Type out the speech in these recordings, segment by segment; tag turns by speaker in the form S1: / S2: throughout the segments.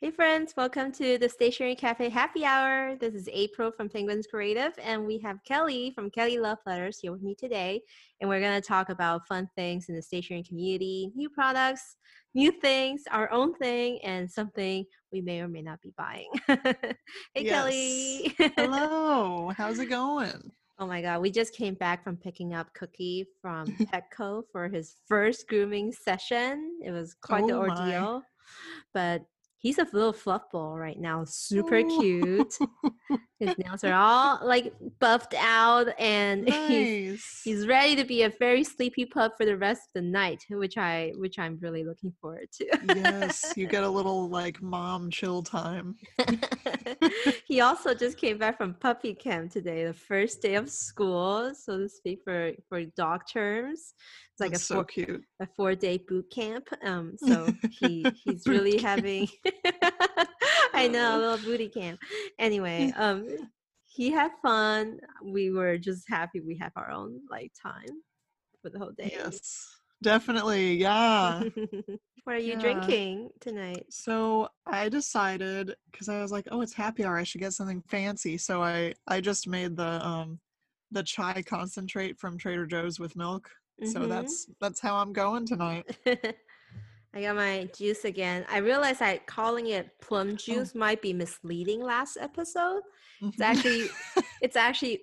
S1: Hey friends, welcome to the Stationery Cafe Happy Hour. This is April from Penguins Creative, and we have Kelly from Kelly Love Letters here with me today. And we're going to talk about fun things in the stationery community, new products, new things, our own thing, and something we may or may not be buying. Hey,
S2: Yes.
S1: Kelly.
S2: Hello. How's it going?
S1: Oh my God, we just came back from picking up Cookie from Petco for his first grooming session. It was quite the
S2: Oh my.
S1: ordeal, but he's a little fluff ball right now, super
S2: Ooh.
S1: cute. His nails are all like buffed out, and
S2: Nice.
S1: he's ready to be a very sleepy pup for the rest of the night, which I'm really looking forward
S2: Yes, you
S1: to.
S2: get a little like mom chill time.
S1: He also just came back from puppy camp today, the first day of school, so to speak, for dog terms. It's like
S2: That's so cute.
S1: a 4-day boot camp. So he's
S2: Boot
S1: really
S2: camp.
S1: having I know, a little booty camp. Anyway, he had fun. We were just happy we have our own like time for the whole day.
S2: Yes, definitely. Yeah.
S1: What are you
S2: Yeah.
S1: drinking tonight?
S2: So I decided because I was like, oh, it's happy hour. I should get something fancy. So I just made the chai concentrate from Trader Joe's with milk. So
S1: Mm-hmm.
S2: that's how I'm going tonight.
S1: I got my juice again. I realized I calling it plum
S2: Oh.
S1: juice might be misleading last episode. It's
S2: Mhm.
S1: actually it's actually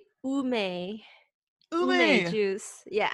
S1: ume
S2: Ume.
S1: juice. Yeah,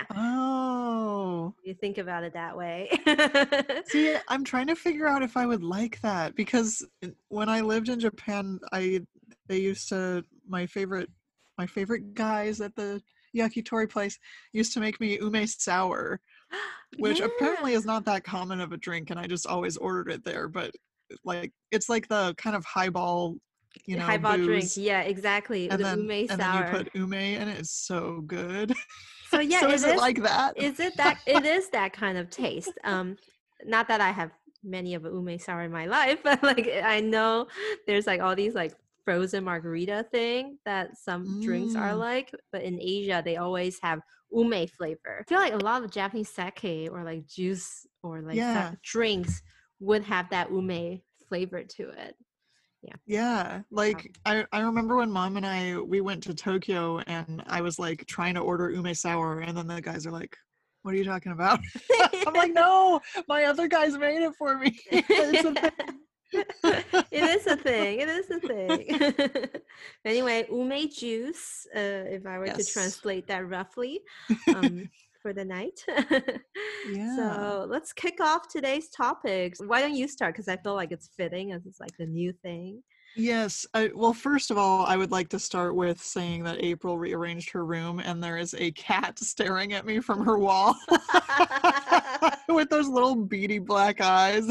S2: Oh.
S1: you think about it that way.
S2: See, I'm trying to figure out if I would like that because when I lived in Japan, they used to my favorite guys at the yakitori place used to make me ume sour, which
S1: Yeah,
S2: apparently is not that common of a drink, and I just always ordered it there. But like, it's like the kind of highball,
S1: highball drink.
S2: booze,
S1: Yeah, exactly.
S2: and
S1: The
S2: then
S1: ume
S2: and then you
S1: sour.
S2: put ume in it. It's so good.
S1: So yeah,
S2: So
S1: it
S2: is it
S1: is.
S2: like that?
S1: It is that kind of taste. Not that I have many of a ume sour in my life, but like I know there's like all these like frozen margarita thing that some drinks are
S2: Mm,
S1: like, but in Asia they always have ume flavor. I feel like a lot of Japanese sake or like juice or like
S2: yeah.
S1: drinks would have that ume flavor to it. Yeah.
S2: Yeah,
S1: Um,
S2: like I remember when mom and we went to Tokyo and I was like trying to order ume sour and then the guys are like, "What are you talking about?" I'm like, "No, my other guys made it for me. It's a thing."
S1: It is a thing. It is a thing. Anyway, ume juice, if I were to
S2: Yes.
S1: translate that roughly, um, for the night.
S2: Yeah.
S1: So let's kick off today's topics. Why don't you start? Because I feel like it's fitting as it's like the new thing.
S2: Yes. Well, first of all, I would like to start with saying that April rearranged her room and there is a cat staring at me from her wall with those little beady black eyes.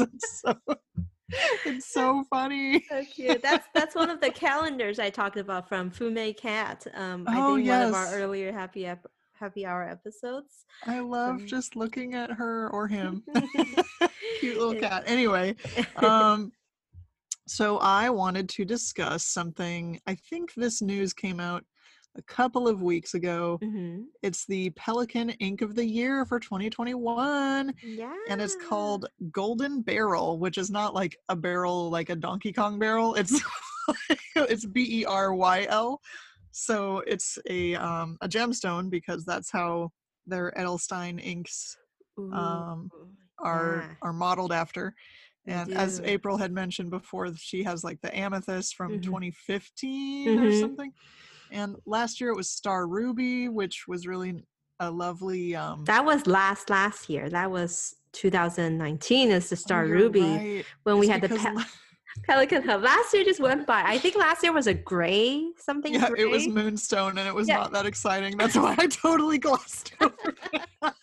S2: It's so funny.
S1: So cute. That's one of the calendars I talked about from Fume Cat. I
S2: Oh,
S1: think one of our
S2: yes.
S1: earlier happy hour episodes.
S2: I love
S1: So
S2: just looking at her or him. Cute little
S1: it,
S2: cat. Anyway, um, so I wanted to discuss something. I think this news came out a couple of weeks ago.
S1: Mhm.
S2: It's the Pelican Ink of the Year for 2021, and it's
S1: Yeah.
S2: called Golden Barrel, which is not like a barrel like a Donkey Kong barrel. It's it's BERYL. So it's a gemstone because that's how their Edelstein inks
S1: Ooh.
S2: um,
S1: Yeah,
S2: are modeled after.
S1: they
S2: And as
S1: do.
S2: April had mentioned before, she has like the amethyst from
S1: Mhm.
S2: 2015 or
S1: Mhm.
S2: something. And last year it was Star Ruby, which was really a lovely.
S1: That was last year. That was 2019 is the
S2: Oh,
S1: Star
S2: you're
S1: Ruby
S2: right.
S1: when we
S2: It's
S1: had the
S2: because
S1: Pelican Hub. Last year just went by. I think last year was a gray, something
S2: yeah, it was
S1: gray.
S2: Moonstone, and it was
S1: Yeah.
S2: not that exciting. That's why I totally glossed over it.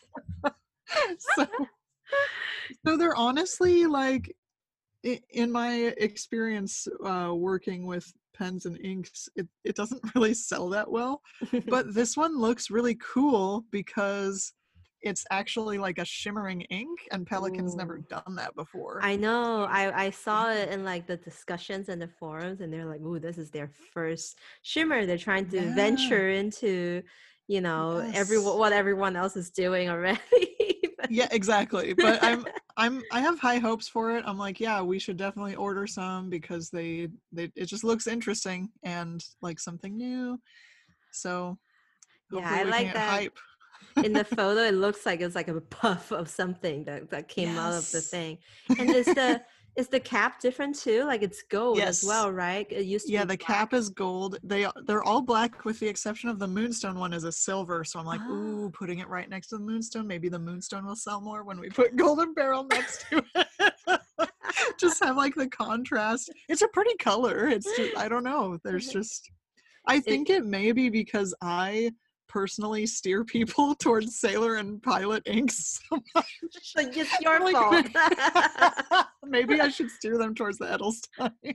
S2: So so they're honestly like in my experience working with pens and inks, it doesn't really sell that well, but this one looks really cool because it's actually like a shimmering ink, and Pelican's never
S1: Ooh.
S2: done that before.
S1: I know.
S2: So
S1: I
S2: yeah.
S1: saw it in like the discussions and the forums, and they're like, "Ooh, this is their first shimmer. They're trying to
S2: Yeah.
S1: venture into,
S2: Yes.
S1: what everyone else is doing already." But
S2: Yeah, exactly. But I have high hopes for it. I'm like, yeah, we should definitely order some because they it just looks interesting and like something new. So
S1: Yeah,
S2: hopefully
S1: I
S2: we can
S1: like
S2: get
S1: that.
S2: hype.
S1: In the photo, it looks like it's like a puff of something that came out of the
S2: Yes.
S1: thing. And is the cap different too? Like it's gold as
S2: Yes.
S1: well, right? It used to
S2: Yeah,
S1: be
S2: the cap
S1: black.
S2: is gold. They're all black with the exception of the moonstone one is a silver. So I'm like,
S1: Oh.
S2: ooh, putting it right next to the moonstone. Maybe the moonstone will sell more when we put golden barrel next to it. Just have like the contrast. It's a pretty color. It's just I don't know. There's just I
S1: It,
S2: think it may be because I personally steer people towards Sailor and Pilot inks so much.
S1: but it's your
S2: Like
S1: fault.
S2: maybe I should steer them towards the Edelstein.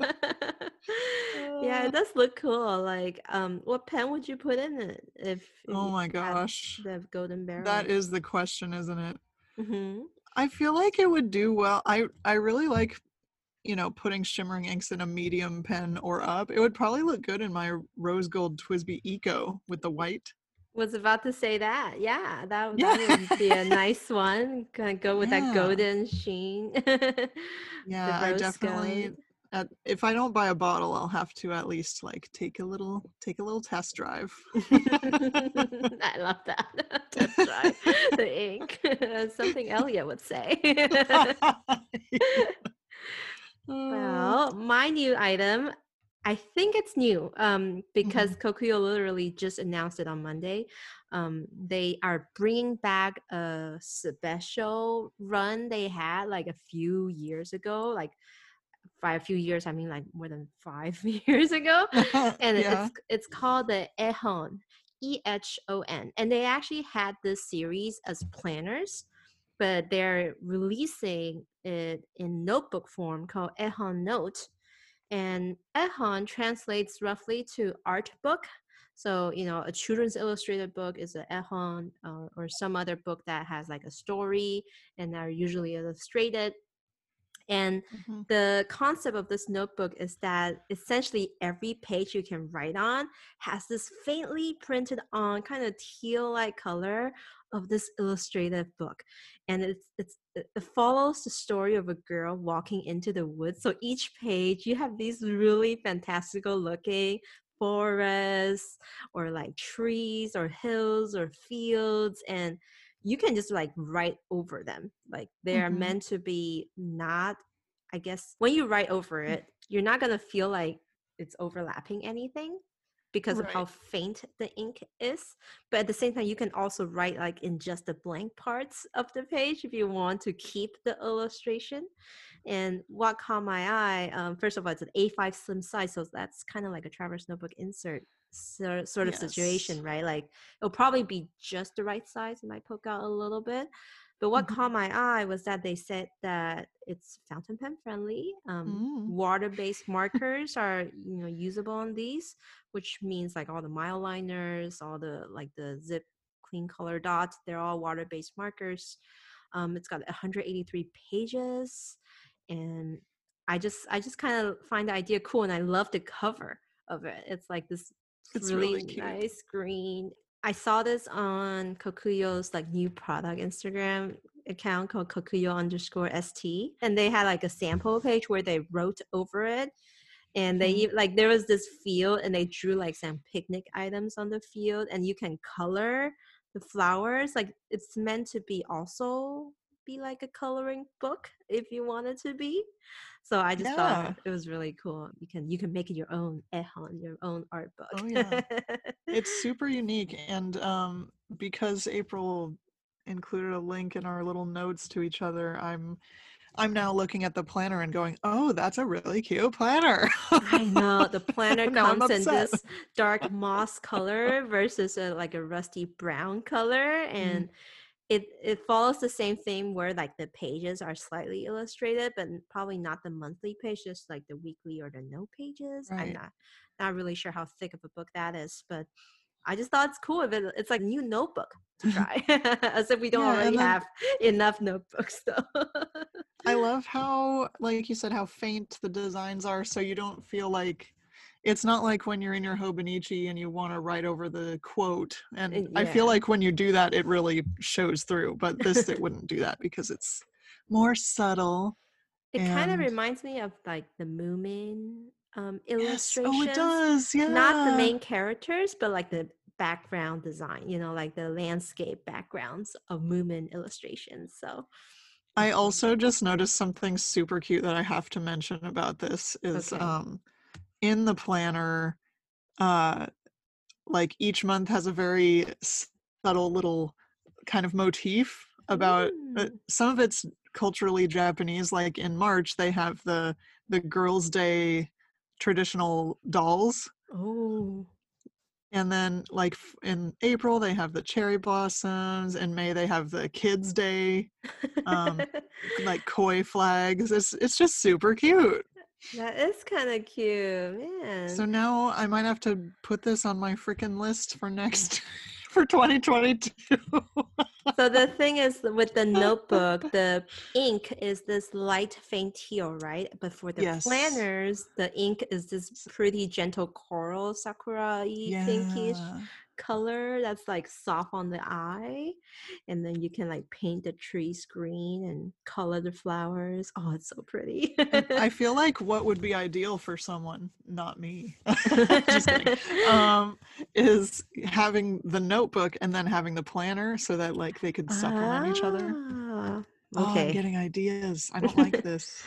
S1: Yeah,
S2: Uh,
S1: it does look cool. Like, what pen would you put in it if
S2: oh
S1: you
S2: my
S1: had
S2: gosh.
S1: the golden
S2: That
S1: barrel?
S2: is the question, isn't it?
S1: Mm-hmm.
S2: I feel like it would do well. I really like, putting shimmering inks in a medium pen or up. It would probably look good in my rose gold TWSBI Eco with the white.
S1: Was about to say that. Yeah,
S2: Yeah.
S1: that would be a nice one. Gonna go with that
S2: Yeah.
S1: golden sheen. The
S2: Yeah, I
S1: rose gold.
S2: definitely if I don't buy a bottle, I'll have to at least like take a little test drive.
S1: I love that. Test drive the ink. Something Elliot would say.
S2: Uh,
S1: Well, my new item, I think it's new because
S2: mhm,
S1: Kokuyo literally just announced it on Monday. They are bringing back a special run they had like a few years ago, like by a few years, I mean like more than 5 years ago, and
S2: yeah.
S1: it's called the Ehon, EHON, and they actually had this series as planners, but they're releasing it in notebook form called Ehon Note, and Ehon translates roughly to art book. So, a children's illustrated book is an Ehon, or some other book that has like a story and are usually illustrated. And
S2: Mhm.
S1: the concept of this notebook is that essentially every page you can write on has this faintly printed on kind of teal like color of this illustrated book. And it follows the story of a girl walking into the woods. So each page you have these really fantastical looking forests or like trees or hills or fields, and you can just like write over them. Like they are
S2: Mhm.
S1: meant to be not, I guess, when you write over it, you're not going to feel like it's overlapping anything because of how
S2: Right.
S1: faint the ink is. But at the same time, you can also write like in just the blank parts of the page if you want to keep the illustration. And what caught my eye, first of all, it's an A5 slim size, so that's kind of like a Traverse Notebook insert sort of
S2: Yes.
S1: situation, right? Like it'll probably be just the right size. It might poke out a little bit. But what caught
S2: Mhm.
S1: my eye was that they said that it's fountain pen friendly.
S2: Mm.
S1: Water-based markers are usable on these, which means like all the mile liners, all the like the zip clean color dots, they're all water-based markers. It's got 183 pages, and I just kind of find the idea cool, and I love the cover of it. It's like this
S2: It's
S1: really
S2: really cute.
S1: nice green. I saw this on Kokuyo's like new product Instagram account called Kokuyo_ST, and they had like a sample page where they wrote over it, and
S2: Mhm.
S1: like there was this field and they drew like some picnic items on the field, and you can color the flowers. Like it's meant to be also be like a coloring book if you want it to be. So I just thought
S2: Yeah.
S1: it was really cool. You can make it your own ehon, your own art
S2: Oh
S1: book.
S2: yeah. It's super unique and because April included a link in our little notes to each other, I'm now looking at the planner and going, "Oh, that's a really cute planner."
S1: I know the planner
S2: Now I'm
S1: comes in
S2: upset.
S1: this dark moss color versus like a rusty brown color,
S2: Mm,
S1: and it follows the same theme where like the pages are slightly illustrated, but probably not the monthly page, just like the weekly or the note pages. I'm
S2: right.
S1: not really sure how thick of a book that is, but I just thought it's cool if it's like a new notebook to try, as if we don't
S2: Yeah,
S1: already
S2: and then
S1: have enough notebooks though.
S2: I love how, like you said, how faint the designs are, so you don't feel like it's not like when you're in your Hobonichi and you want to write over the quote. And I feel
S1: Yeah.
S2: like when you do that, it really shows through. But this, it wouldn't do that because it's more subtle.
S1: It kind of
S2: And
S1: reminds me of like the Moomin
S2: yes, oh, it
S1: illustrations.
S2: does.
S1: Not the
S2: Yeah.
S1: main characters, but like the background design, like the landscape backgrounds of Moomin illustrations. So,
S2: I also just noticed something super cute that I have to mention about this is
S1: okay.
S2: in the planner, uh like each month has a very subtle little kind of motif about
S1: Mm.
S2: some of it's culturally Japanese. Like in March they have the girls day traditional dolls,
S1: Oh.
S2: and then like in April they have the cherry blossoms, in May they have the kids day, um like koi flags. It's just super cute.
S1: That is kind of cute,
S2: So
S1: man.
S2: now I might have to put this on my freaking list for next for 2022.
S1: So the thing is with the notebook, the ink is this light faint teal, right? But for the
S2: Yes.
S1: planners, the ink is this pretty gentle coral sakura-y pinkish
S2: Yeah.
S1: color that's like soft on the eye. And then you can like paint the trees green and color the flowers. Oh, it's so pretty.
S2: And I feel like what would be ideal for someone, not me, just kidding, is having the notebook and then having the planner so that like they could supplement each other.
S1: Ah,
S2: Oh, I'm
S1: okay.
S2: getting ideas. I don't like this.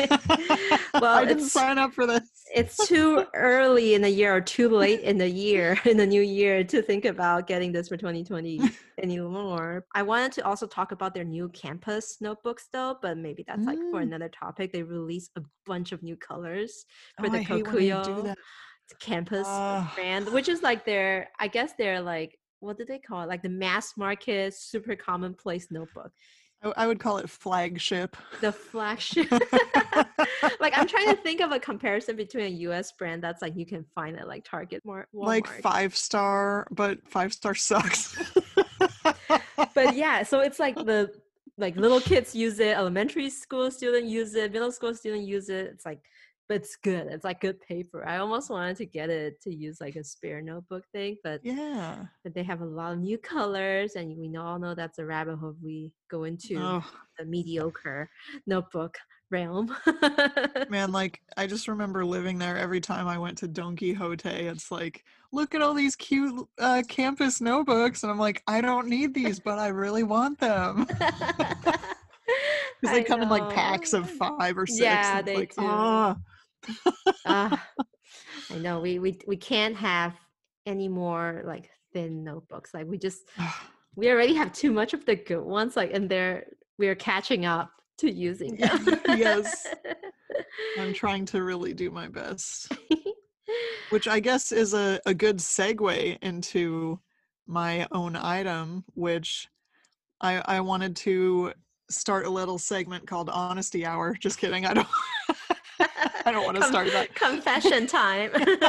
S1: Well,
S2: I didn't sign up for this.
S1: it's too early in the year or too late in the year, in the new year, to think about getting this for 2020 anymore. I wanted to also talk about their new campus notebooks though, but maybe that's like for
S2: Mm.
S1: another topic. They released a bunch of new colors for
S2: Oh,
S1: the
S2: I hate when they do
S1: Kokuyo
S2: that.
S1: campus
S2: Uh,
S1: brand, which is like I guess they're like, what did they call it? Like the mass market, super commonplace notebook.
S2: I would call it flagship.
S1: The flagship. Like I'm trying to think of a comparison between a US brand that's like you can find at like Target,
S2: Like
S1: Walmart.
S2: 5-star, but 5-star sucks.
S1: But yeah, so it's like the like little kids use it, elementary school student use it, middle school student use it. It's like, but it's good. It's like good paper. I almost wanted to get it to use like a spare notebook thing,
S2: Yeah.
S1: but they have a lot of new colors, and we all know that's a rabbit hole we go into
S2: Oh,
S1: the mediocre notebook realm.
S2: man, like I just remember living there every time I went to Don Quixote. It's like, look at all these cute campus notebooks. And I'm like, I don't need these, but I really want them. Because they
S1: I
S2: come in like packs
S1: know.
S2: of 5 or 6.
S1: Yeah,
S2: And it's
S1: they
S2: like,
S1: do.
S2: ah.
S1: Ah, I know. We can't have any more like thin notebooks. Like we already have too much of the good ones. Like and we're catching up to using them.
S2: Yes. I'm trying to really do my best. Which I guess is a good segue into my own item, which I wanted to start a little segment called Honesty Hour. Just kidding. I don't I don't want to start that.
S1: Confession time.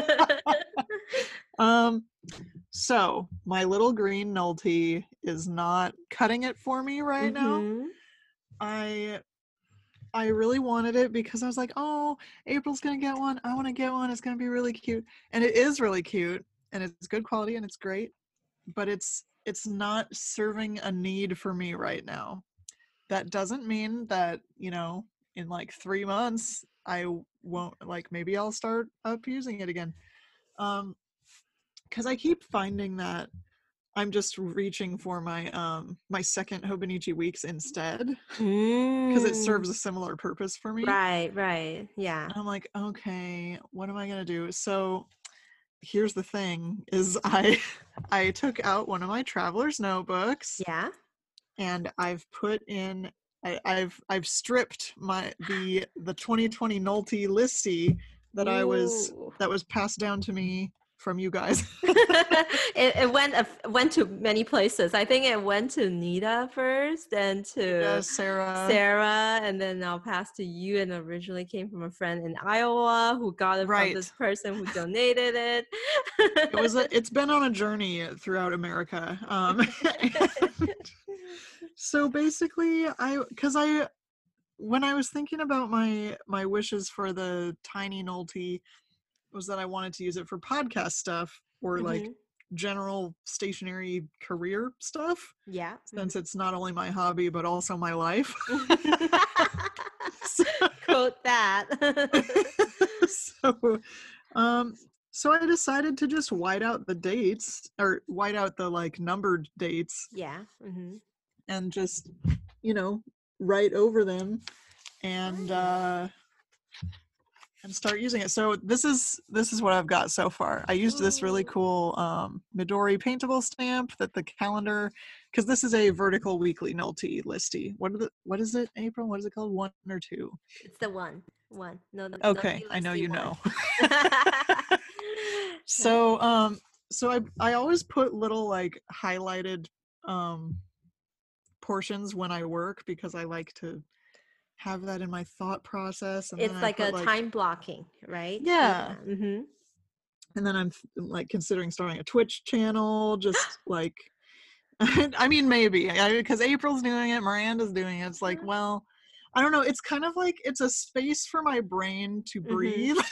S2: Um so my little green Nulty is not cutting it for me right now.
S1: Mm-hmm.
S2: I I really wanted it because I was like, oh, April's gonna get one. I want to get one. It's gonna be really cute. And it is really cute and it's good quality and it's great, but it's not serving a need for me right now. That doesn't mean that, in like 3 months I won't, like, maybe I'll start up using it again. Because I keep finding that I'm just reaching for my second Hobonichi Weeks instead, because it
S1: Mm.
S2: serves a similar purpose for me.
S1: Right. Yeah.
S2: And I'm like, okay, what am I gonna do? So here's the thing: is I took out one of my traveler's notebooks
S1: Yeah.
S2: and I've put in I've stripped the 2020 Nulty listy
S1: Ooh.
S2: that was passed down to me from you guys.
S1: It went to many places. I think it went to Nita first, then to
S2: Sarah.
S1: Sarah, and then I'll pass to you. And originally came from a friend in Iowa who got it from this
S2: Right.
S1: person who donated it.
S2: It's been on a journey throughout America. So basically when I was thinking about my wishes for the tiny Nulty was that I wanted to use it for podcast stuff or like
S1: Mhm.
S2: general stationery career stuff,
S1: Yeah.
S2: since it's not only my hobby but also my life.
S1: Quote that.
S2: so um so I decided to just white out the dates, or white out the like numbered dates,
S1: Yeah. Mm-hmm.
S2: and just, you know, write over them and start using it. So this is what I've got so far. I used this really
S1: Ooh.
S2: cool Midori paintable stamp that the calendar, because this is a vertical weekly Nulty listy. What is it, April? What is it called? 1 or 2?
S1: It's the one. One. No, no,
S2: Okay, I know
S1: listy
S2: you
S1: one.
S2: know. So I always put little like highlighted portions when I work, because I like to have that in my thought process, and then
S1: It's
S2: I
S1: like
S2: put
S1: a
S2: like,
S1: time blocking, right?
S2: yeah,
S1: Mm-hmm.
S2: and then I'm like considering starting a Twitch channel, just like I mean, maybe, because April's doing it, Miranda's doing it. It's like, well, I don't know. It's kind of like it's a space for my brain to
S1: Mm-hmm.
S2: breathe.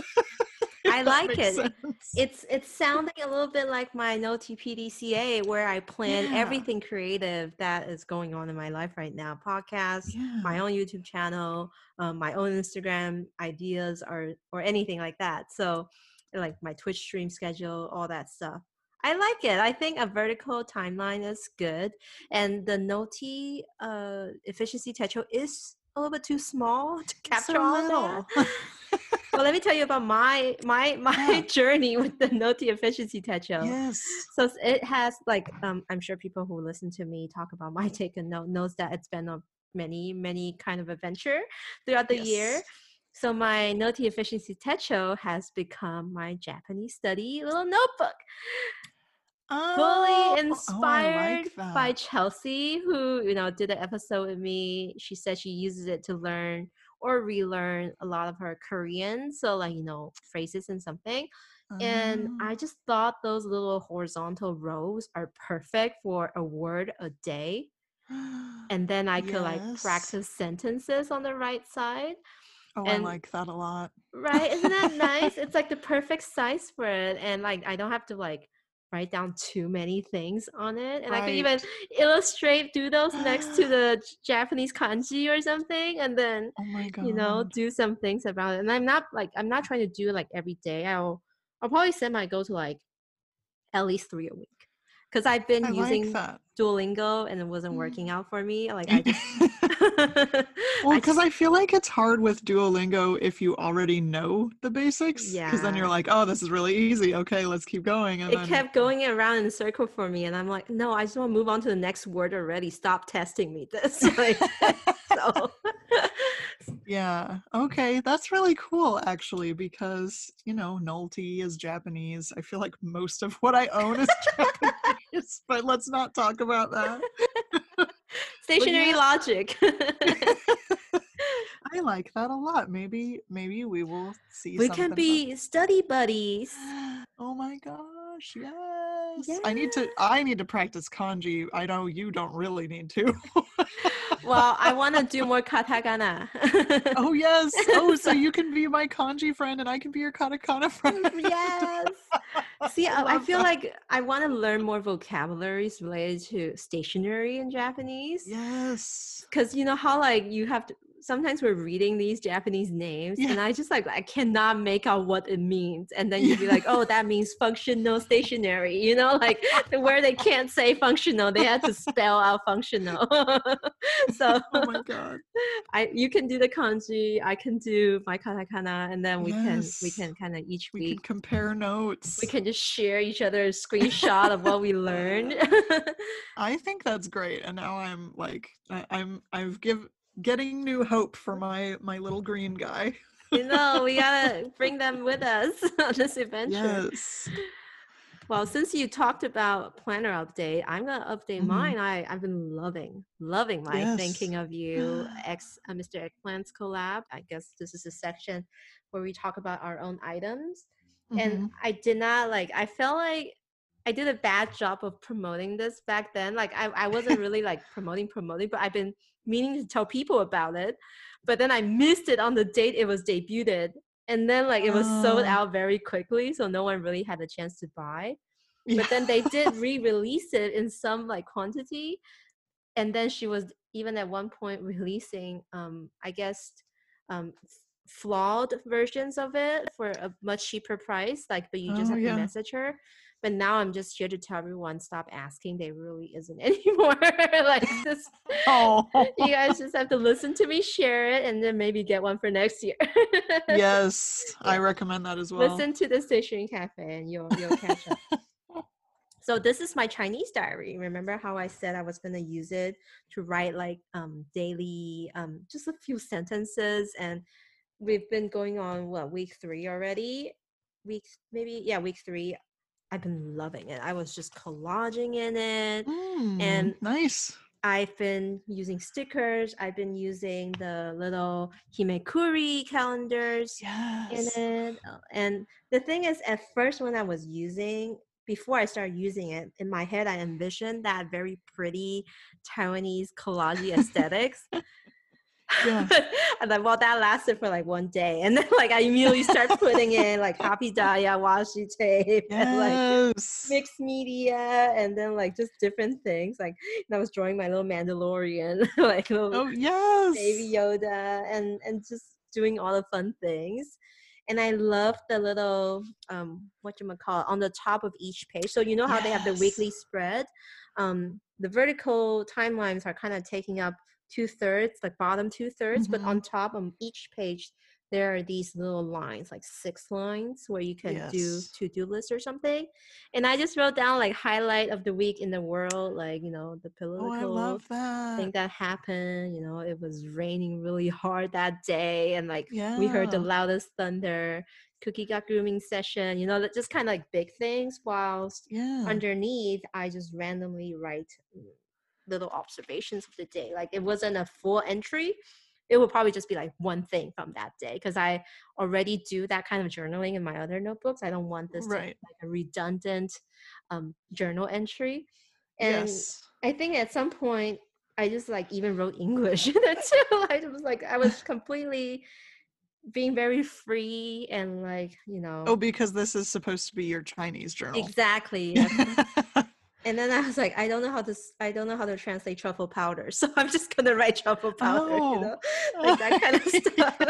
S1: I like
S2: makes
S1: it.
S2: sense.
S1: It's sounding a little bit like my Noti PDCA, where I plan
S2: Yeah,
S1: everything creative that is going on in my life right now. Podcasts, my
S2: yeah.
S1: own YouTube channel, my own Instagram ideas, or anything like that. So, like my Twitch stream schedule, all that stuff. I like it. I think a vertical timeline is good, and the Noti efficiency techo is a little bit too small to capture
S2: So
S1: all of that.
S2: little.
S1: Well, let me tell you about my
S2: Yeah.
S1: journey with the Noti efficiency techo.
S2: Yes.
S1: So it has like I'm sure people who listen to me talk about my take and note knows that it's been a many kind of adventure throughout the year.
S2: Yes.
S1: So my Noti efficiency techo has become my Japanese study little notebook, fully
S2: Oh, I
S1: inspired
S2: like
S1: by
S2: that.
S1: Chelsea, who did an episode with me. She said she uses it to learn or relearn a lot of her Korean, so like phrases and something. And I just thought those little horizontal rows are perfect for a word a day, and then I could like
S2: Yes.
S1: practice sentences on the right side.
S2: Oh, I
S1: And
S2: like that a lot.
S1: right, isn't that nice? It's like the perfect size for it, and like I don't have to like write down too many things on it, and I could even
S2: Right.
S1: illustrate doodles next to the Japanese kanji or something, and then
S2: Oh my God.
S1: do some things about it. And I'm not trying to do it like every day. I'll probably set my goal to like at least 3 a week, because I've
S2: I
S1: been
S2: like
S1: using
S2: that.
S1: Duolingo and it wasn't working out for me. Like I just
S2: Well,
S1: I
S2: because
S1: just
S2: I feel like it's hard with Duolingo if you already know the basics, because then you're
S1: yeah.
S2: like, oh, this is really easy. Okay, let's keep going. And
S1: It
S2: then,
S1: kept going around in a circle for me, and I'm like, no, I just want to move on to the next word already. Stop testing me this. Like, so
S2: yeah, okay, that's really cool, actually, because, Nulty is Japanese. I feel like most of what I own is Japanese, but let's not talk about that. But
S1: stationary
S2: yeah,
S1: logic.
S2: I like that a lot. Maybe we will see
S1: We can
S2: something about.
S1: be study buddies.
S2: Oh my gosh, yes.
S1: Yeah.
S2: I need to practice kanji. I know you don't really need to.
S1: Well, I want to do more katakana.
S2: Oh yes. Oh, so
S1: So,
S2: you can be my kanji friend and I can be your katakana friend.
S1: yes. See,
S2: I
S1: I
S2: love
S1: feel
S2: that.
S1: like I want to learn more vocabularies related to stationery in Japanese.
S2: Yes.
S1: Because you know how like you have to sometimes we're reading these Japanese names
S2: Yeah.
S1: and I just like I cannot make out what it means, and then you'd be like,
S2: Yeah.
S1: oh, that means functional stationary, like where they can't say functional, they had to spell out functional. So
S2: Oh my god.
S1: you can do the kanji, I can do my katakana, and then we
S2: Yes.
S1: can kind of each
S2: We can
S1: week
S2: compare
S1: we
S2: notes.
S1: can just share each other's screenshot of what we learned.
S2: I think that's great. And now I'm like I've getting new hope for my little green guy.
S1: We gotta bring them with us on this adventure.
S2: Yes.
S1: Well, since you talked about planner update, I'm gonna update
S2: Hmm.
S1: mine. I've been loving my
S2: Yes.
S1: Thinking of You Mr. Eggplant's collab. I guess this is a section where we talk about our own items. And
S2: Hmm.
S1: I did not like. I felt like I did a bad job of promoting this back then. Like I wasn't really like promoting, but I've been meaning to tell people about it. But then I missed it on the date it was debuted. And then like it was sold
S2: Oh,
S1: out very quickly, so no one really had a chance to buy.
S2: Yeah.
S1: But then they did re-release it in some like quantity, and then she was even at one point releasing I guess flawed versions of it for a much cheaper price, like, but you just
S2: Oh
S1: have to
S2: yeah.
S1: message her. But now I'm just here to tell everyone, stop asking, there really isn't anymore. Like this,
S2: Oh
S1: you guys just have to listen to me share it, and then maybe get one for next year.
S2: yes, I
S1: Yeah,
S2: recommend that as well.
S1: listen to the Stationery Cafe and you'll catch up. So this is my Chinese diary. Remember how I said I was going to use it to write like daily, just a few sentences. And we've been going on what, week 3 already? Week maybe, yeah, week 3. I've been loving it. I was just collaging in it, and
S2: Nice.
S1: I've been using stickers. I've been using the little himekuri calendars in
S2: Yes.
S1: it. And the thing is, at first, when I was using, before I started using it, in my head, I envisioned that very pretty Taiwanese collage aesthetics.
S2: Yeah.
S1: And then, well, that lasted for like one day, and then like I immediately start putting in like happy daya washi tape and like
S2: Yes.
S1: mixed media, and then like just different things. Like, and I was drawing my little Mandalorian, like little
S2: Oh yes.
S1: baby Yoda, and just doing all the fun things. And I love the little whatchamacallit on the top of each page. So you know how they have the
S2: Yes.
S1: weekly spread? The vertical timelines are kind of taking up 2/3, like bottom 2/3, but on top of each page there are these little lines, like 6 lines, where you can do
S2: Yes.
S1: to-do list or something. And I just wrote down like highlight of the week in the world, like, you know, the
S2: Oh, I
S1: political
S2: love that.
S1: thing that happened. You know, it was raining really hard that day, and like we heard the
S2: Yeah.
S1: loudest thunder. Cookie got grooming session, you know, that just kind of like big things, whilst
S2: Yeah.
S1: underneath I just randomly write little observations of the day. Like it wasn't a full entry. It would probably just be like one thing from that day, because I already do that kind of journaling in my other notebooks. I don't want this to be
S2: Right.
S1: like a redundant journal entry. And
S2: Yes.
S1: I think at some point I just like even wrote English in it too. Like it was like I was completely being very free and like, you
S2: Oh,
S1: know,
S2: because this is supposed to be your Chinese journal.
S1: exactly. Yes. And then I was like, I don't know how to translate truffle powder. So I'm just gonna write truffle powder, you
S2: Oh.
S1: know, like that kind of stuff.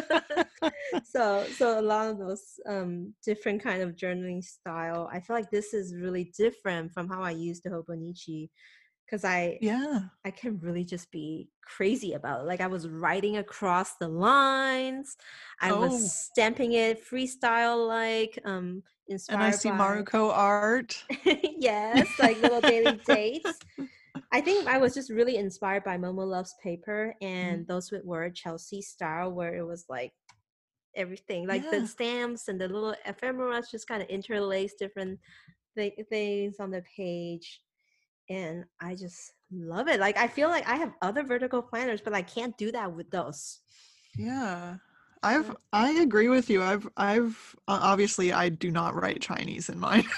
S1: So a lot of those different kind of journaling style. I feel like this is really different from how I used to Hobonichi, because
S2: Yeah.
S1: I can really just be crazy about it. Like I was writing across the lines, I was
S2: Oh,
S1: stamping it freestyle, like
S2: and I
S1: inspired
S2: see
S1: by
S2: Maruko art.
S1: yes, like little daily dates. I think I was just really inspired by Momo Loves Paper and Those with Word Chelsea style, where it was like everything, like the
S2: Yeah.
S1: stamps and the little ephemeras just kind of interlace different things on the page. And I just love it. Like I feel like I have other vertical planners, but I can't do that with those.
S2: Yeah.
S1: So.
S2: I agree with you. Obviously I do not write Chinese in mine.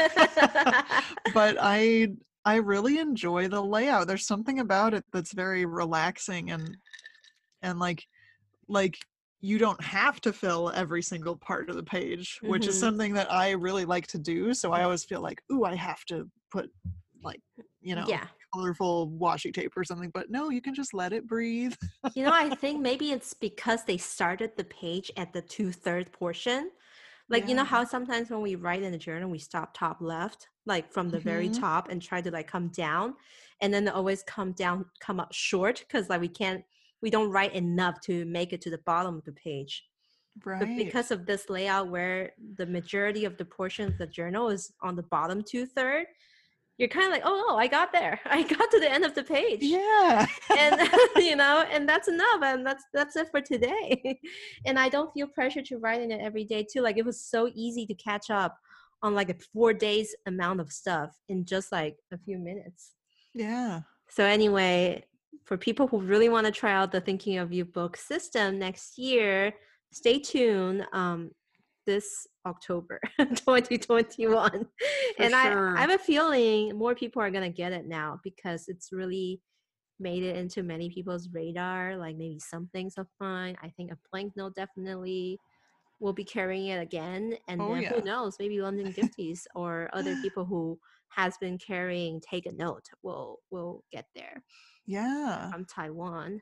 S2: But I really enjoy the layout. There's something about it that's very relaxing and like you don't have to fill every single part of the page, which is
S1: Hmm.
S2: something that I really like to do. So I always feel like, ooh, I have to put like,
S1: Yeah.
S2: colorful washi tape or something. But no, you can just let it breathe.
S1: You know, I think maybe it's because they started the page at the 2/3 portion. Like, you know
S2: Yeah.
S1: how sometimes when we write in a journal, we stop top left, like from the very
S2: Hmm.
S1: top, and try to like come down, and then they always come down, come up short, because like we don't write enough to make it to the bottom of the page. But
S2: Right.
S1: because of this layout where the majority of the portion of the journal is on the bottom 2/3, you're kind of like, oh, I got there. I got to the end of the page.
S2: Yeah.
S1: And you know, and that's enough, and that's it for today. And I don't feel pressure to write in it every day too. Like it was so easy to catch up on like a 4 days amount of stuff in just like a few minutes.
S2: Yeah.
S1: So anyway, for people who really want to try out the Thinking of You book system next year, stay tuned. This October 2021.
S2: For
S1: And I
S2: sure.
S1: have a feeling more people are gonna get it now, because it's really made it into many people's radar. Like maybe some things are fine. I think a blank note definitely. will be carrying it again, and
S2: Oh
S1: then who
S2: yeah.
S1: knows, maybe London Gifties or other people who has been carrying Take a Note will get there
S2: Yeah.
S1: from Taiwan.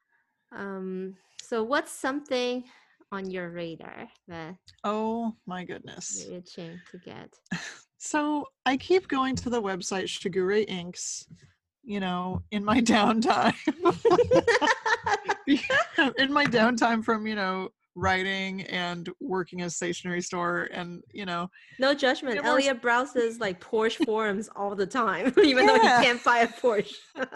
S1: So what's something on your radar that
S2: Oh my goodness.
S1: you're itching to get?
S2: So I keep going to the website Shigure Inks, in my downtime. In my downtime from, writing and working a stationery store and,
S1: No judgment.
S2: get more.
S1: Elliot browses like Porsche forums all the time, even though he
S2: Yeah.
S1: can't buy a Porsche.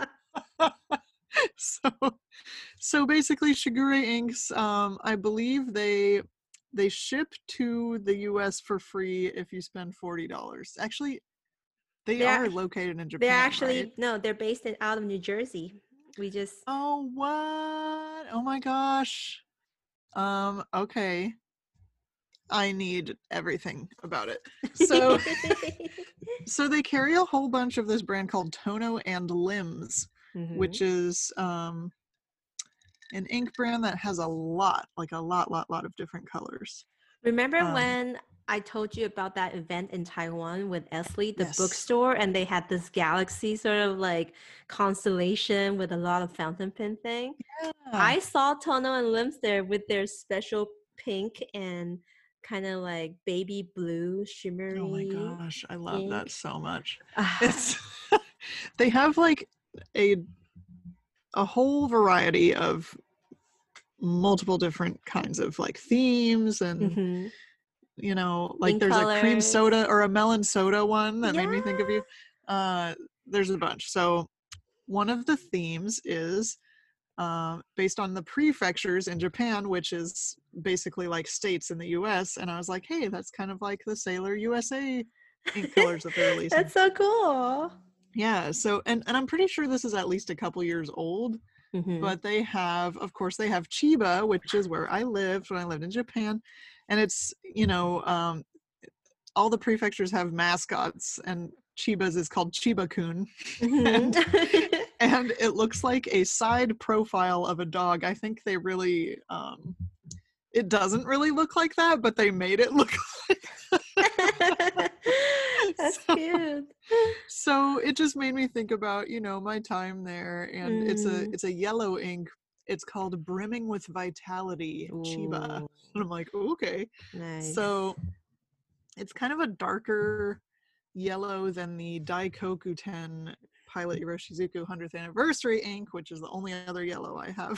S2: so so basically Shigure Inks, I believe they ship to the US for free if you spend $40. Actually, they
S1: they're
S2: are located in
S1: they're
S2: Japan, right?
S1: actually no, they're based out of New Jersey. We just
S2: Oh, what? Oh my gosh. Okay. I need everything about it. So so they carry a whole bunch of this brand called Tono and Limbs,
S1: Mhm.
S2: which is an ink brand that has a lot, like a lot of different colors.
S1: Remember
S2: Um,
S1: when I told you about that event in Taiwan with Esli, the
S2: yes.
S1: bookstore, and they had this galaxy sort of like constellation with a lot of fountain pen thing?
S2: Yeah.
S1: I saw Tono and Limbs there with their special pink and kind of like baby blue
S2: Oh my
S1: shimmery
S2: gosh, I love that
S1: ink.
S2: so much.
S1: Ah,
S2: It's they have like a a whole variety of multiple different kinds of like themes and
S1: mhm.
S2: like
S1: Ink
S2: there's a cream
S1: colors.
S2: soda or a melon soda one that
S1: Yeah.
S2: made me think of you. There's a bunch. So one of the themes is based on the prefectures in Japan, which is basically like states in the US. And I was like, hey, that's kind of like the Sailor USA ink colors that they're releasing.
S1: That's so cool.
S2: Yeah. So, and I'm pretty sure this is at least a couple years old,
S1: Mhm.
S2: but of course, they have Chiba, which is where I lived when I lived in Japan. And it's, all the prefectures have mascots, and Chiba's is called Chiba-kun.
S1: Mhm.
S2: and and it looks like a side profile of a dog. I think they really it doesn't really look like that, but they made it look like
S1: That's
S2: so,
S1: cute.
S2: so it just made me think about, my time there, and it's a
S1: Mm.
S2: it's a yellow ink. It's called Brimming with Vitality Chiba.
S1: Ooh,
S2: And I'm like, okay.
S1: nice.
S2: So it's kind of a darker yellow than the Daikoku 10 Pilot Yoroshizuku 100th anniversary ink, which is the only other yellow I have.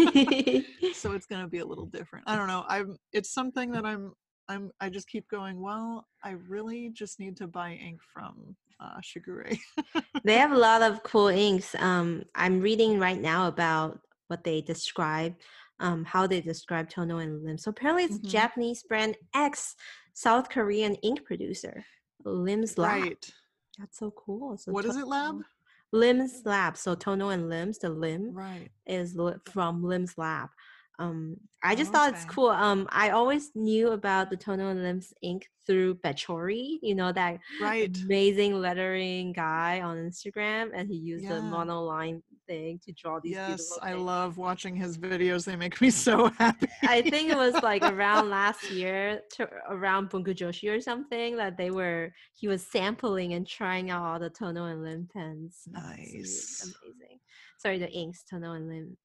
S2: So it's going to be a little different. I don't know. It's something that I just keep going, well, I really just need to buy ink from Shigure.
S1: They have a lot of cool inks. I'm reading right now about what they describe, how they describe Tono and Lim. So apparently it's
S2: Hmm.
S1: Japanese brand X, South Korean ink producer, Lim's Lab.
S2: Right.
S1: That's so cool. So
S2: What is it, Lab?
S1: Lim's Lab. So Tono and Limbs, the Lim
S2: Right.
S1: is from Lim's Lab. I just thought it's
S2: Okay.
S1: cool. I always knew about the Tono and Limbs ink through Bechori, that
S2: Right.
S1: amazing lettering guy on Instagram, and he used the
S2: Yeah.
S1: monoline thing to draw these
S2: Yes,
S1: beautiful
S2: I
S1: things.
S2: love watching his videos. They make me so happy.
S1: I think it was like around last year, around Bunkujoshi or something, that he was sampling and trying out all the Tono and Lim pens. Absolutely
S2: Nice.
S1: amazing. Sorry, the inks, Tono and Lim.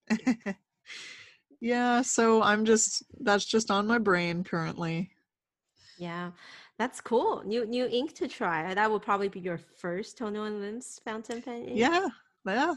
S2: Yeah, so that's just on my brain currently.
S1: Yeah, that's cool. New ink to try. That would probably be your first Tono and Lim's fountain pen ink.
S2: Yeah, yeah.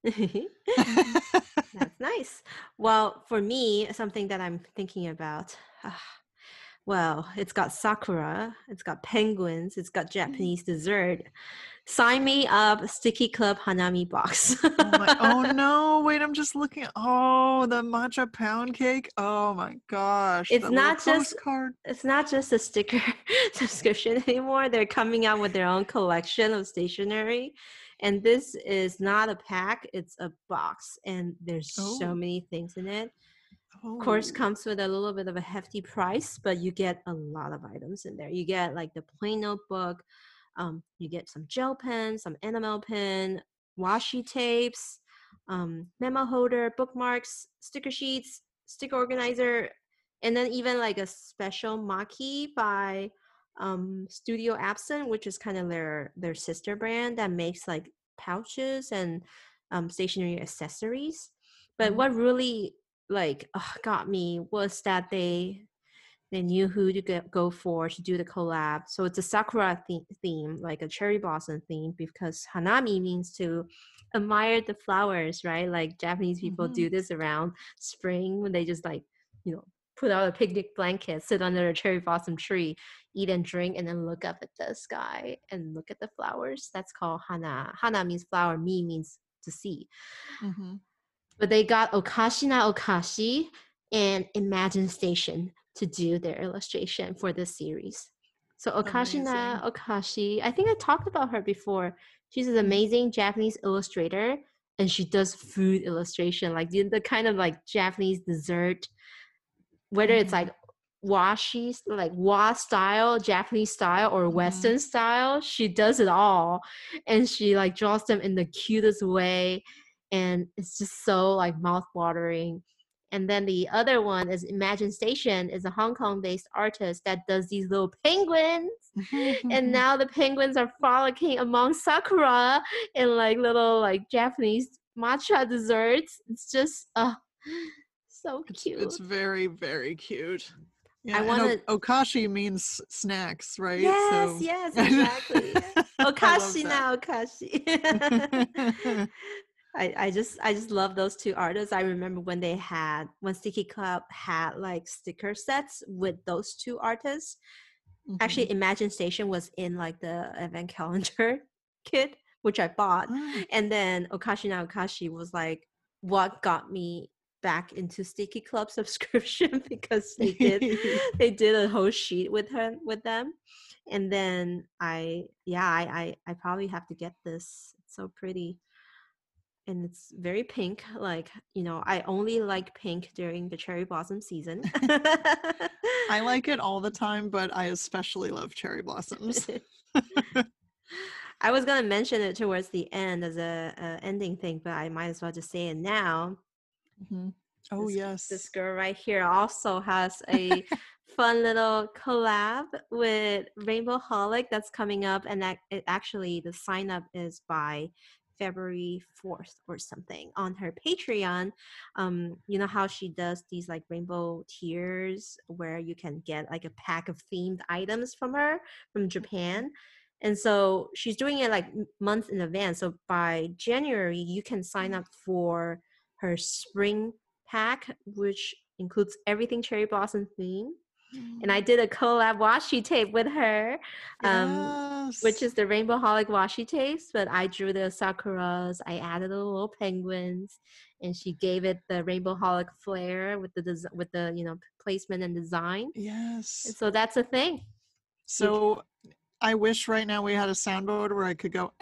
S1: That's nice. Well, for me, something that I'm thinking about. Well, it's got sakura, it's got penguins, it's got Japanese dessert. Sign me up, Sticky Club Hanami box.
S2: Oh no, wait, I'm just looking. Oh, the matcha pound cake. Oh my gosh,
S1: it's
S2: that little
S1: not just
S2: postcard.
S1: it's not just a sticker subscription anymore. They're coming out with their own collection of stationery. And this is not a pack, it's a box. And there's so
S2: Oh,
S1: many things in it. Of course,
S2: oh,
S1: comes with a little bit of a hefty price, but you get a lot of items in there. You get like the plain notebook, you get some gel pens, some enamel pen, washi tapes, memo holder, bookmarks, sticker sheets, sticker organizer, And then even like a special maki by Studio Absent, which is kind of their sister brand that makes like pouches and stationery accessories. But what really like got me was that they knew who to go for to do the collab. So it's a sakura theme, like a cherry blossom theme, because hanami means to admire the flowers, right? Like Japanese people do this around spring when they just like, you know, put out a picnic blanket, sit under a cherry blossom tree, eat and drink, and then look up at the sky and look at the flowers. That's called hana. Hana means flower, mi means to see. But they got Okashina Okashi and Imagine Station to do their illustration for this series. So Okashina Okashi, I think I talked about her before. She's an amazing Japanese illustrator, and she does food illustration, like the kind of like Japanese dessert, whether it's like washi, like wa style, Japanese style, or Western style. She does it all, and she like draws them in the cutest way, and it's just so like mouth watering. And then the other one is Imagine Station, is a Hong Kong based artist that does these little penguins. And now the penguins are frolicking among sakura and like little like Japanese matcha desserts. It's just so cute.
S2: It's very, very cute. Yeah,
S1: I want
S2: Okashi means snacks, right?
S1: Yes, yes, exactly. Okashi now, Okashi. I just love those two artists. I remember when Sticky Club had like sticker sets with those two artists. Actually, Imagine Station was in like the event calendar kit, which I bought. And then Okashi na Okashi was like what got me back into Sticky Club subscription, because they did a whole sheet with them. And then I probably have to get this. It's so pretty. And it's very pink. Like, you know, I only like pink during the cherry blossom season.
S2: I like it all the time, but I especially love cherry blossoms.
S1: I was going to mention it towards the end as a ending thing, but I might as well just say it now.
S2: Oh, yes.
S1: This girl right here also has a fun little collab with Rainbow Holic that's coming up. And actually, the sign up is by February 4th or something on her Patreon. You know how she does these like rainbow tiers where you can get like a pack of themed items from Japan. And so she's doing it like months in advance. So by January, you can sign up for her spring pack, which includes everything cherry blossom theme. And I did a collab washi tape with her, which is the Rainbow Holic washi tapes. But I drew the sakuras, I added the little penguins, and she gave it the Rainbow Holic flair with the you know, placement and design.
S2: Yes.
S1: And so that's a thing.
S2: So I wish right now we had a soundboard where I could go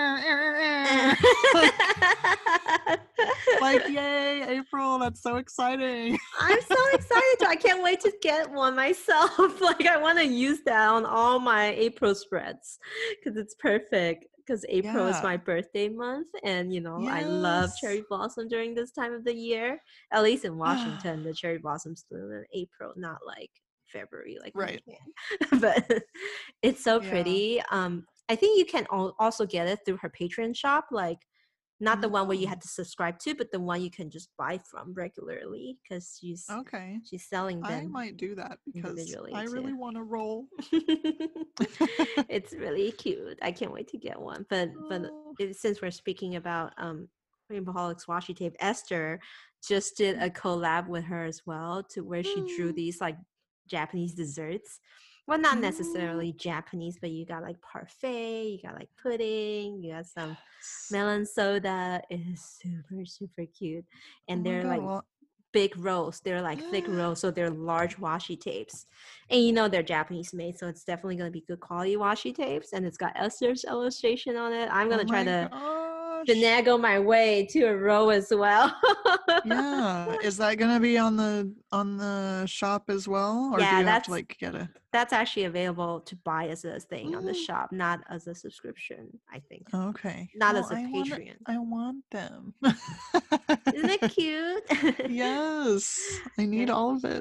S2: like, yay, April, that's so exciting.
S1: I'm so excited. I can't wait to get one myself. Like, I want to use that on all my April spreads because it's perfect. Because April is my birthday month, and you know, I love cherry blossom during this time of the year. At least in Washington, the cherry blossoms bloom in April, not like February, like
S2: right.
S1: But it's so pretty. I think you can also get it through her Patreon shop, like not the one where you have to subscribe to, but the one you can just buy from regularly, because she's selling them.
S2: I might do that because I really want to roll.
S1: It's really cute. I can't wait to get one. But since we're speaking about Rainbow Holic's washi tape, Esther just did a collab with her as well, to where she drew these like Japanese desserts. Well, not necessarily Japanese, but you got like parfait, you got like pudding, you got some melon soda. It is super, super cute. And they're like big rolls. They're like thick rolls, so they're large washi tapes. And you know they're Japanese made, so it's definitely going to be good quality washi tapes. And it's got Esther's illustration on it. I'm going to try to finagle my way to a row as well.
S2: Yeah, is that gonna be on the shop as well, or do you have to like get a?
S1: That's actually available to buy as a thing on the shop, not as a subscription, I think.
S2: Okay.
S1: Not as a Patreon.
S2: I want them.
S1: Isn't it cute?
S2: Yes, I need all of it.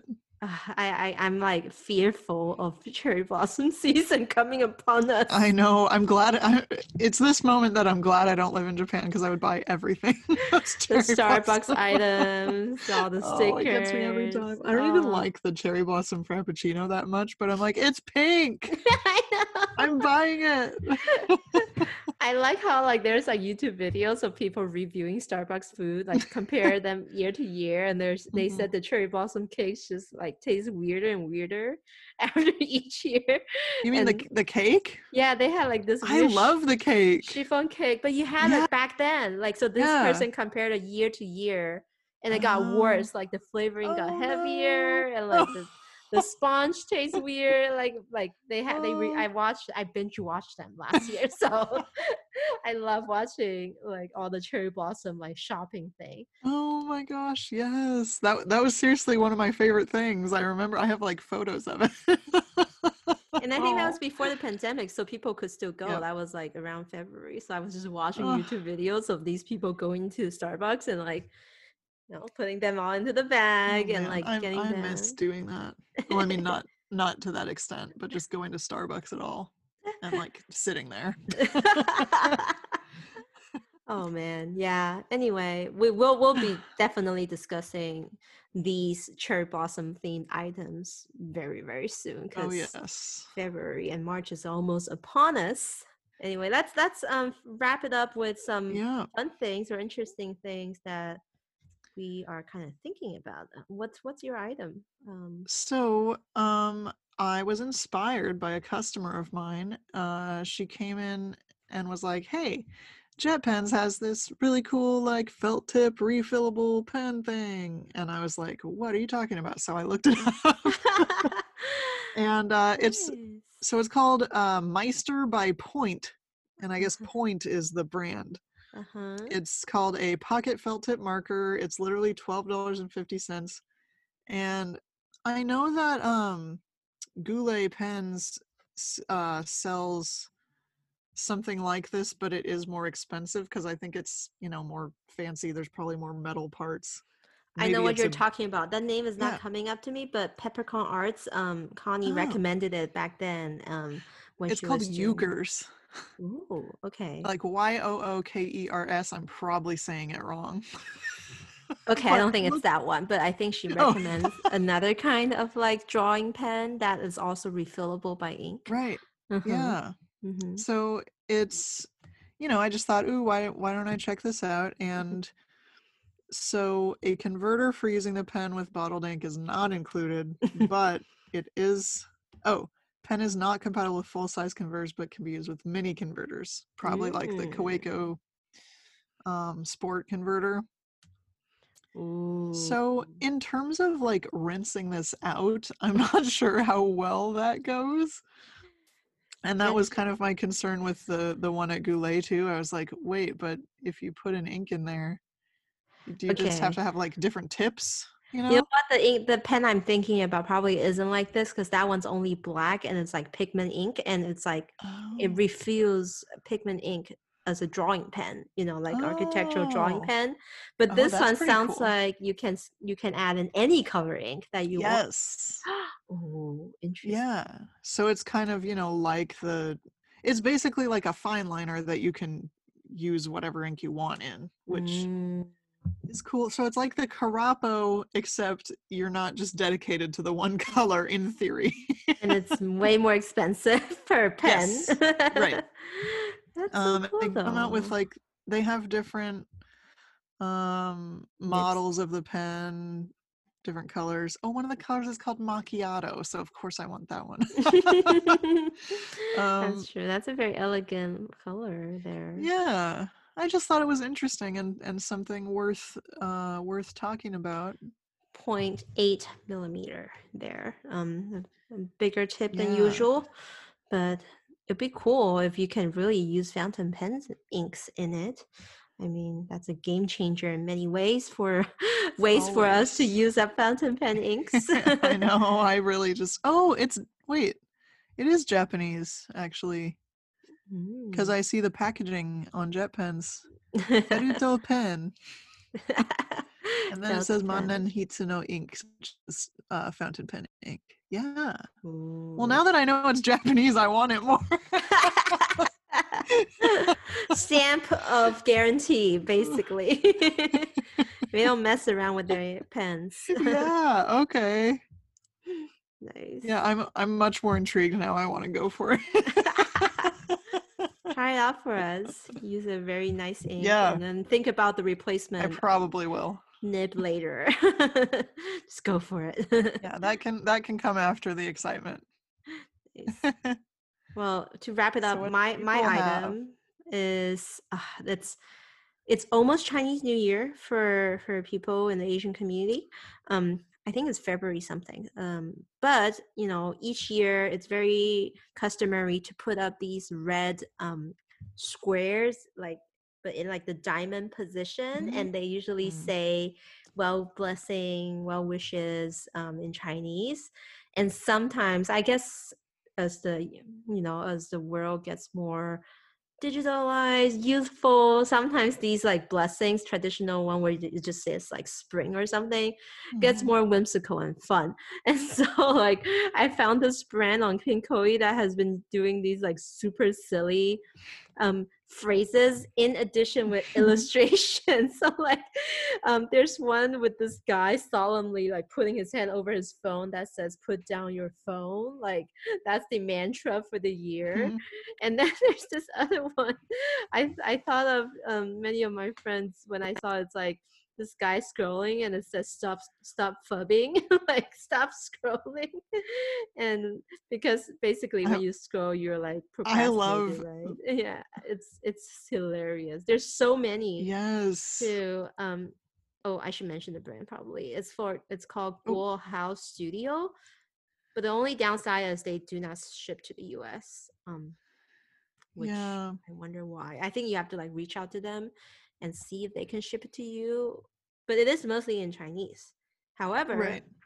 S1: I'm like fearful of cherry blossom season coming upon us.
S2: I know. I'm glad. It's this moment that I'm glad I don't live in Japan because I would buy everything. Those
S1: The
S2: cherry
S1: Starbucks
S2: blossom.
S1: items, all the
S2: Oh, it gets me every
S1: stickers.
S2: time. I don't even
S1: Oh,
S2: like the cherry blossom frappuccino that much, but I'm like, it's pink.
S1: I know.
S2: I'm buying it.
S1: I like how like there's like YouTube videos of people reviewing Starbucks food, like compare them year to year, and they
S2: Mhm.
S1: said the cherry blossom cakes just like taste weirder and weirder after each year.
S2: You mean
S1: And
S2: the cake?
S1: yeah, they had like this
S2: I
S1: weird
S2: love the cake.
S1: chiffon cake, but you had
S2: Yeah,
S1: it back then. Like so this
S2: yeah.
S1: person compared it year to year and it got
S2: Oh,
S1: worse. Like the flavoring got
S2: oh no.
S1: heavier and like the sponge tastes weird. Like
S2: Oh,
S1: I binge watched them last year. So I love watching like all the cherry blossom like shopping thing.
S2: oh my gosh, yes. That was seriously one of my favorite things. I remember I have like photos of it.
S1: And I think that was
S2: Oh,
S1: before the pandemic, so people could still go.
S2: yep.
S1: That was like around February. So I was just watching
S2: Oh,
S1: YouTube videos of these people going to Starbucks and like, putting them all into the
S2: oh
S1: bag and
S2: man,
S1: like getting
S2: I miss
S1: them.
S2: doing that. Well, I mean not to that extent, but just going to Starbucks at all and like sitting there.
S1: Oh man, yeah. Anyway, we'll be definitely discussing these cherry blossom themed items very very soon
S2: Oh
S1: because
S2: yes.
S1: February and March is almost upon us. Anyway, let's wrap it up with some
S2: Yeah.
S1: fun things or interesting things that we are kind of thinking about. What's your item?
S2: So, I was inspired by a customer of mine. She came in and was like, "Hey, JetPens has this really cool like felt tip refillable pen thing." And I was like, "What are you talking about?" So I looked it up. And
S1: Nice.
S2: it's called Meister by Point, and I guess Point is the brand.
S1: Uh-huh.
S2: It's called a pocket felt tip marker. It's literally $12.50. And I know that Goulet Pens sells something like this, but it is more expensive because I think it's, more fancy. There's probably more metal parts.
S1: I know
S2: Maybe
S1: what
S2: it's
S1: you're
S2: a,
S1: talking about. That name is not
S2: yeah.
S1: coming up to me, but Peppercorn Arts, Connie
S2: Oh,
S1: recommended it back then, when
S2: it's
S1: she
S2: called
S1: was doing.
S2: Yookers.
S1: Ooh, okay.
S2: Like Yookers. I'm probably saying it wrong.
S1: Okay, I
S2: But
S1: don't think it's
S2: look,
S1: that one, but I think she
S2: oh,
S1: recommends another kind of like drawing pen that is also refillable by ink.
S2: right.
S1: Uh-huh.
S2: Yeah.
S1: Mm-hmm.
S2: So it's, I just thought, ooh, why don't I check this out? And so a converter for using the pen with bottled ink is not included, but it is, oh, pen is not compatible with full-size converters, but can be used with mini converters, probably like the
S1: Mm.
S2: Kaweco sport converter.
S1: Ooh.
S2: So in terms of like rinsing this out, I'm not sure how well that goes. And that
S1: Rin-
S2: was kind of my concern with the one at Goulet too. I was like, wait, but if you put an ink in there, do you just have
S1: Okay.
S2: to have like different tips, you
S1: You know
S2: know?
S1: what? The pen I'm thinking about probably isn't like this because that one's only black and it's like pigment ink and it's like it
S2: Oh.
S1: refills pigment ink as a drawing pen, like architectural drawing
S2: Oh.
S1: pen. But
S2: Oh,
S1: this
S2: that's
S1: one
S2: pretty
S1: sounds
S2: cool.
S1: like you can add in any color ink that you want.
S2: Yes.
S1: Oh,
S2: Yeah.
S1: interesting.
S2: So it's kind of, like it's basically like a fine liner that you can use whatever ink you want in, which
S1: Mm.
S2: is cool. So it's like the Carapo, except you're not just dedicated to the one color in theory.
S1: And it's way more expensive per pen.
S2: Yes. Right.
S1: That's so cool
S2: They come out with
S1: though.
S2: like they have different
S1: Nips.
S2: models of the pen, different colors. Oh, one of the colors is called macchiato, so of course I want that one.
S1: That's
S2: um
S1: true. That's a very elegant color there.
S2: yeah, I just thought it was interesting and something worth talking about.
S1: 0.8 millimeter there. A bigger tip than
S2: Yeah.
S1: usual, but it'd be cool if you can really use fountain pens inks in it. I mean, that's a game changer in many ways for ways for us to
S2: Always.
S1: use up fountain pen inks.
S2: I know, I really just, oh, it's, wait, it is Japanese actually, because
S1: Mm.
S2: I see the packaging on jet pens. Feruto pen. And then it says
S1: Fountain pen.
S2: Mannen Hitsu no ink, which is fountain pen ink. Yeah. Well,
S1: Ooh.
S2: now that I know it's Japanese, I want it more.
S1: Stamp of guarantee, basically. We don't mess around with their pens.
S2: Yeah. Okay.
S1: Nice.
S2: Yeah, I'm much more intrigued now. I want to go for it.
S1: Try it out for us. Use a very nice ink,
S2: Yeah,
S1: and then think about the
S2: I
S1: replacement
S2: probably will.
S1: nib later. Just go for it.
S2: Yeah, that can come after the excitement.
S1: Nice. Well, to wrap it
S2: So
S1: up,
S2: what
S1: my
S2: people have?
S1: item is it's almost Chinese New Year for people in the Asian community. I think it's February something. But you know, each year it's very customary to put up these red squares, like but in like the diamond position, and they usually
S2: Mm.
S1: say well blessing, well wishes in Chinese. And sometimes I guess as as the world gets more digitalized, youthful. Sometimes these like blessings, traditional one where it just says like spring or something, gets
S2: Mhm.
S1: more whimsical and fun. And so like I found this brand on Pinkoi that has been doing these like super silly phrases in addition with illustration. So like there's one with this guy solemnly like putting his hand over his phone that says put down your phone, like that's the mantra for the year. And then there's this other one I thought of many of my friends when I saw it's like this guy scrolling and it says stop fubbing, like stop scrolling. And because basically when
S2: I
S1: you scroll you're like
S2: I
S1: procrastinating,
S2: love
S1: right? Yeah, it's hilarious. There's so many
S2: yes.
S1: to oh, I should mention the brand probably. It's called
S2: Oh,
S1: Guo House Studio, but the only downside is they do not ship to the US, which
S2: yeah.
S1: I wonder why. I think you have to like reach out to them and see if they can ship it to you, but it is mostly in Chinese. However,
S2: Right.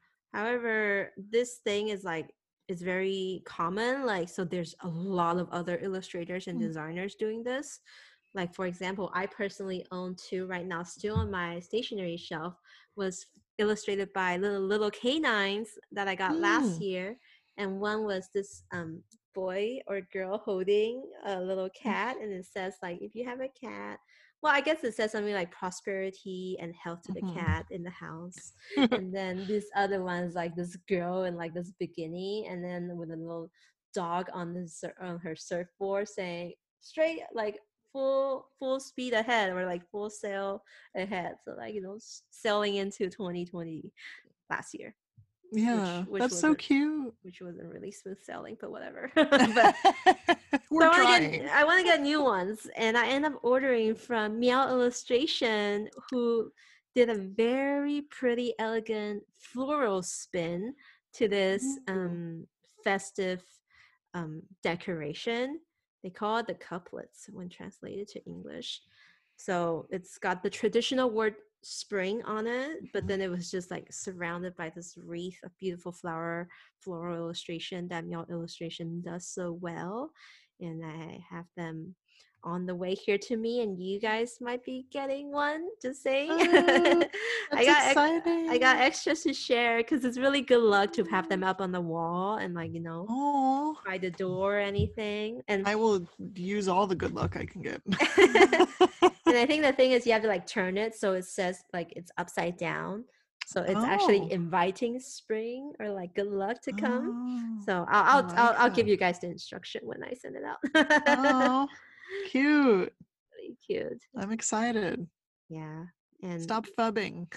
S1: this thing is like it's very common, like so there's a lot of other illustrators and
S2: Mm.
S1: designers doing this. Like for example, I personally own two right now still on my stationery shelf, was illustrated by little canines that I got last
S2: Mm.
S1: year. And one was this boy or girl holding a little cat, and it says like if you have a cat, well, I guess it says something like prosperity and health to the
S2: Mhm.
S1: cat in the house. And then this other one is like this girl in like this bikini, and then with a little dog on on her surfboard saying straight like full speed ahead, or like full sail ahead. So like sailing into 2020 last year, which
S2: Yeah,
S1: which
S2: that's so
S1: wasn't
S2: cute.
S1: which wasn't really smooth sailing, but whatever. But so
S2: We're trying.
S1: I want to get new ones, and I end up ordering from Meow Illustration, who did a very pretty, elegant floral spin to this
S2: Ooh.
S1: festive decoration. They call it the couplets when translated to English. So it's got the traditional word spring on it, but
S2: Mhm.
S1: then it was just like surrounded by this wreath of beautiful floral illustration that Meow Illustration does so well. And I have them on the way here to me, and you guys might be getting one, just saying.
S2: Oh,
S1: I
S2: that's
S1: got I got
S2: exciting.
S1: extras to share because it's really good luck to have them up on the wall and like
S2: Oh,
S1: by the door or anything. And
S2: I will use all the good luck I can get.
S1: and I think the thing is you have to like turn it so it says like it's upside down. So it's actually
S2: Oh,
S1: inviting spring or like good luck to come.
S2: oh,
S1: So
S2: I like
S1: I'll give
S2: that.
S1: you guys the instruction when I send it out.
S2: Oh, cute.
S1: Really cute.
S2: I'm excited.
S1: Yeah. And
S2: Stop fubbing.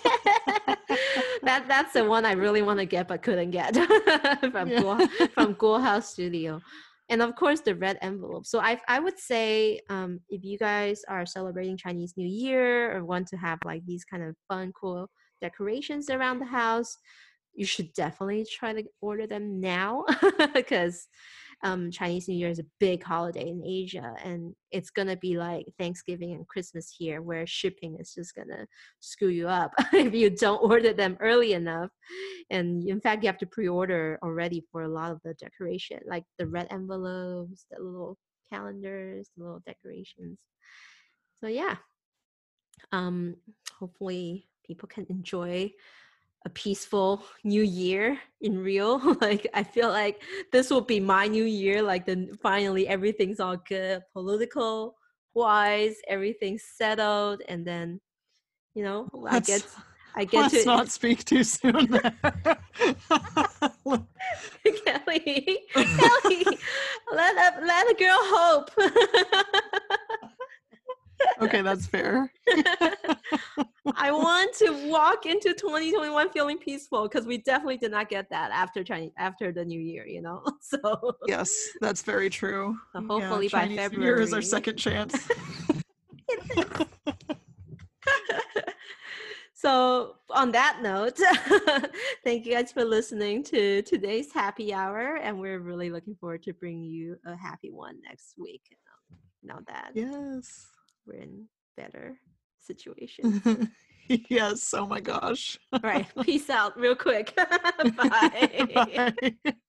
S1: that's the one I really want to get but couldn't get
S2: Yeah.
S1: From Guo House Studio. And of course the red envelope. So I would say if you guys are celebrating Chinese New Year or want to have like these kind of fun, cool decorations around the house, you should definitely try to order them now because Chinese New Year is a big holiday in Asia, and it's gonna be like Thanksgiving and Christmas here, where shipping is just gonna screw you up if you don't order them early enough. And in fact, you have to pre-order already for a lot of the decoration, like the red envelopes, the little calendars, the little decorations. So yeah, um, hopefully people can enjoy a peaceful new year in Rio. Like I feel like this will be my new year. Like then finally everything's all good, political wise, everything's settled, and then
S2: Let's
S1: I get
S2: let's
S1: to
S2: not speak too soon there.
S1: Kelly, Kelly, let a girl hope.
S2: Okay, that's fair.
S1: I want to walk into 2021 feeling peaceful because we definitely did not get that after the new year, So
S2: Yes, that's very true.
S1: hopefully by
S2: Chinese New Year is our
S1: February.
S2: second chance.
S1: So on that note, thank you guys for listening to today's happy hour, and we're really looking forward to bringing you a happy one next week. Now that
S2: Yes.
S1: we're in better situations.
S2: Yes, oh my gosh.
S1: All right, peace out real quick. Bye.
S2: Bye.